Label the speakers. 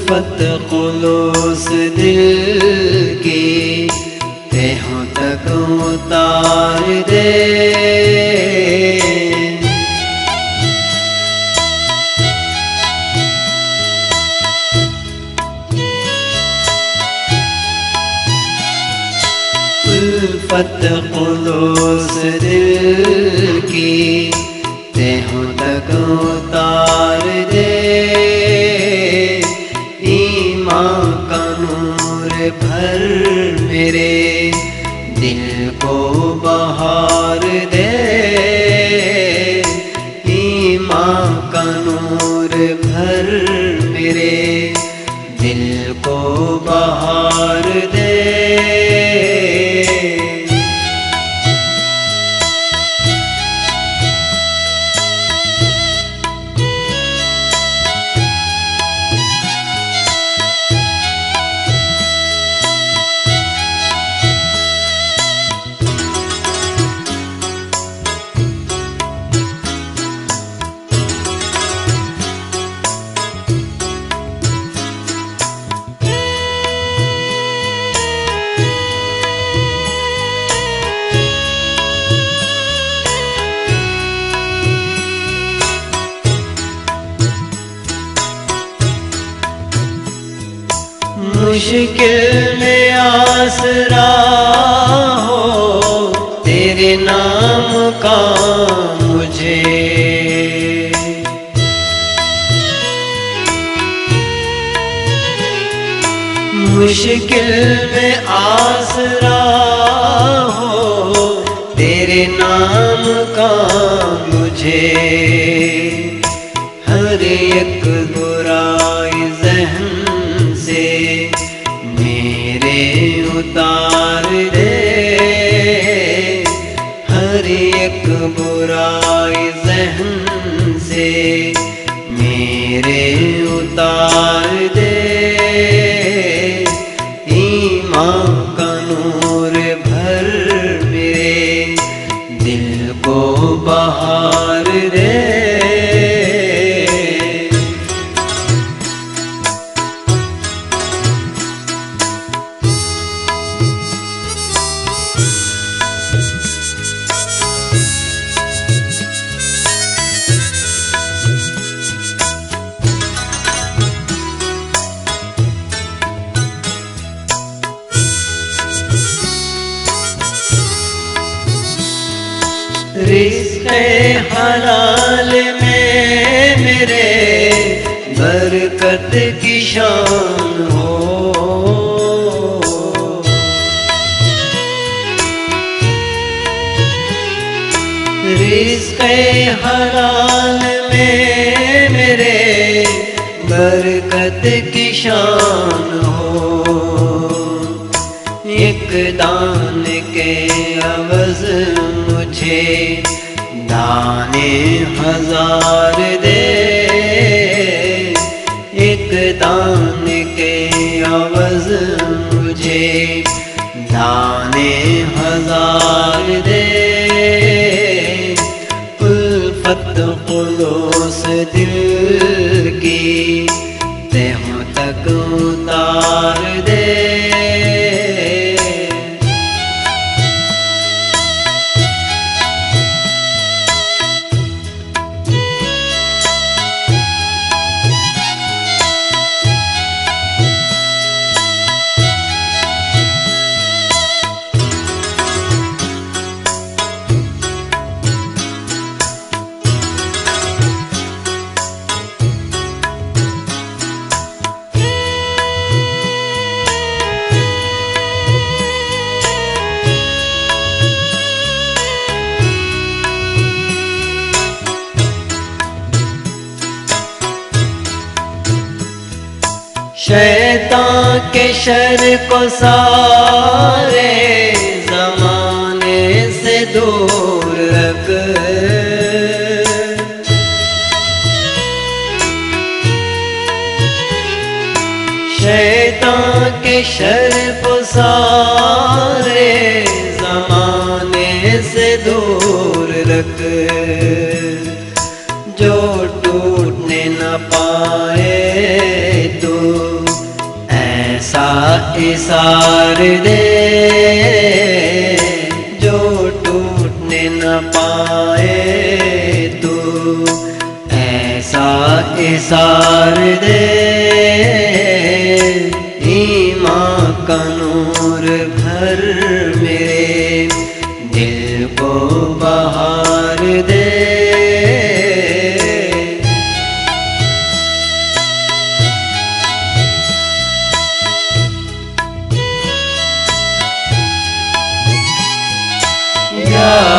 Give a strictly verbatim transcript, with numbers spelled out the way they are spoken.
Speaker 1: उल्फत खुलूस दिल की तहों तक उतार दे। उल्फत खुलूस दिल की तहों तक उतार दे। ईमान का नूर भर मेरे दिल को बहार दे। ईमान का नूर भर मेरे दिल को बहार दे। मुश्किल में आसरा हो तेरे नाम का मुझे। मुश्किल में आसरा हो तेरे नाम का मुझे। हर एक बुराई ज़हन से मेरे उतार दे। हर एक बुराई ज़हन से मेरे उतार दे। ईमान का नूर भर मेरे दिल को बहार दे। रिज़्क़े हलाल में मेरे बरकत की शान हो। रिज़्क़े हलाल में मेरे बरकत की शान हो। एक दान के अवज़ मुझे दाने हजार दे। एक दान के अवज़ मुझे दाने हजार दे। उल्फत खुलूस दिल की तहों तक उतार दे। शैतान के शर को सारे ज़माने से दूर रख। शैतान के शर को सारे ज़माने से दूर रख। जो टूटने न पाए तो इसार दे जो टूटने न पाए तू, ऐसा इसार दे ईमान का नूर भर मेरे दिल को बहार दे। या